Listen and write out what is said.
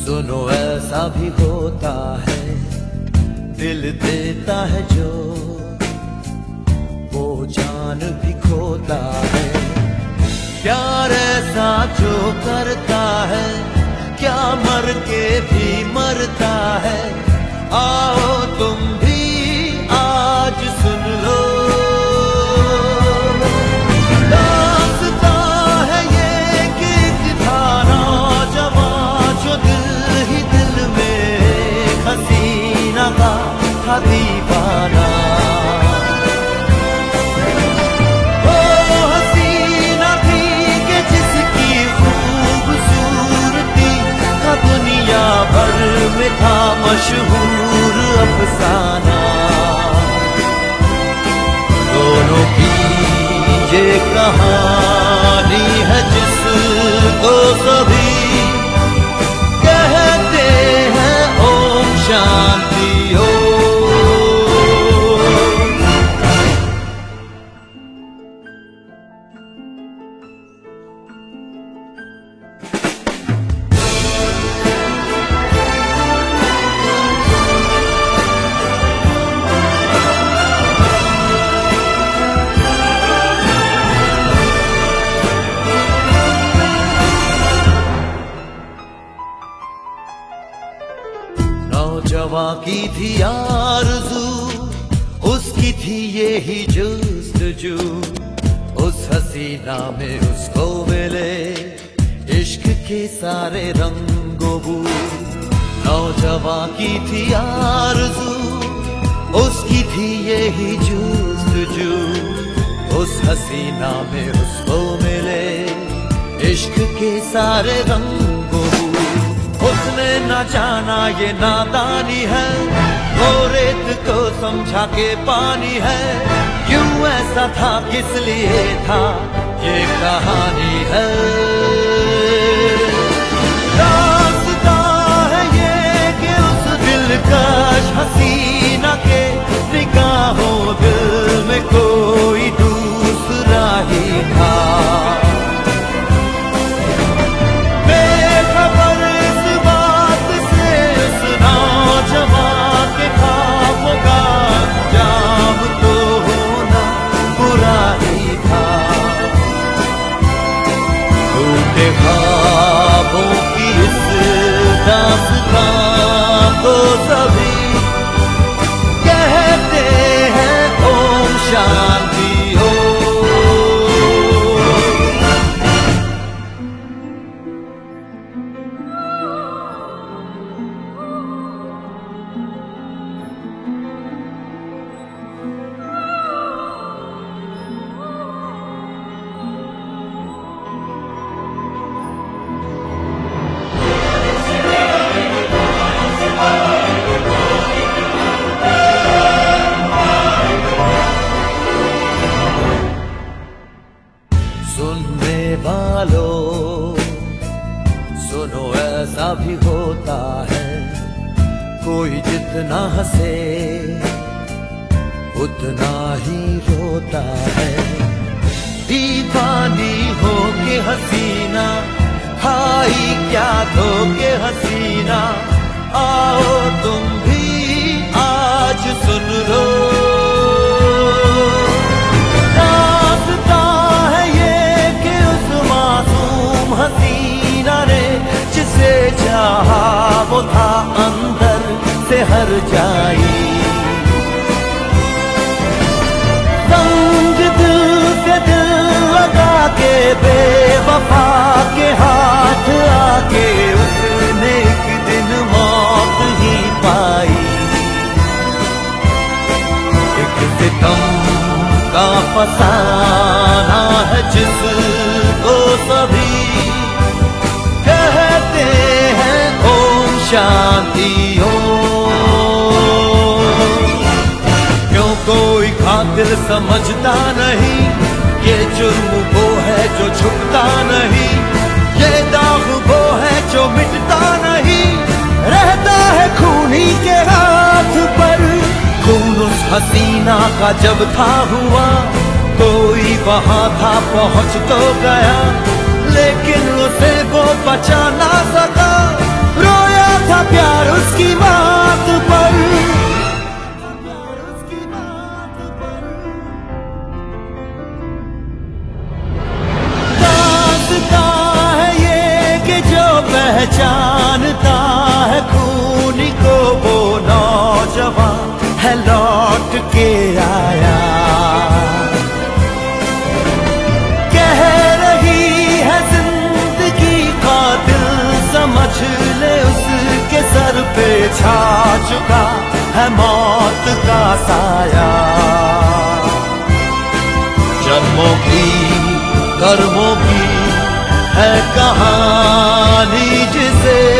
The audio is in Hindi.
सुनो ऐसा भी होता है, दिल देता है जो वो जान भी खोता है। प्यार ऐसा जो करता है, क्या मर के भी मरता है। आओ तुम भी आज सुन लो, दीवाना ओ हसीना थी कि जिसकी खूबसूरती का दुनिया भर में था मशहूर अफसाना। दोनों की ये कहानी है जिसको सभी कहते हैं ओम शांति हो। नौजवां की थी आरज़ू, उसकी थी ये ही जुस्तजू, उस हसीना में उसको मिले इश्क के सारे रंगो बू। नौजवां की थी आरज़ू, उसकी थी ये ही जुस्तजू, उस हसीना में उसको मिले इश्क के सारे रंगो बू। उसने न जाना ये नादानी है, वो रेत को समझा के पानी है। क्यों ऐसा था, किस लिए था, ये कहानी है। रास्ता है ये कि उस दिलकश हसीना के निगाहों दिल में कोई दूसरा ही था। ख्वाबों की इस दास्तां को सभी कहते हैं ओम शांति हो। सुनने वालों सुनो, ऐसा भी होता है, कोई जितना हंसे उतना ही रोता है। दीवानी हो के हसीना, हाय क्या धोखे हसीना। आओ तुम भी आज सुन लो, हसीना ने जिसे चाहा वो था अंदर से हर जाई। संग दिल से दिल लगा के बेवफा के हाथ आके उसने एक दिन मौत ही पाई। एक सितम का फसाना है जिसको सभी कहते हैं ओम शांति हो। क्यों कोई खातिर समझता नहीं, ये जुर्म वो है जो छुपता नहीं, ये दाग वो है जो मिटता नहीं। रहता है खूनी के हाथ पर, खून उस हसीना का जब था हुआ, कोई वहां था पहुंच तो गया, लेकिन उसे वो बचा ना सका। रोया प्यार उसकी बात पर। दास्तां है ये कि जो पहचानता है खून को वो नौजवान है लौट के आया। कह रही है जिंदगी कातिल समझ ले उसके सर पे छा चुका है मौत का साया। जन्मों की कर्मों की है कहानी जिसे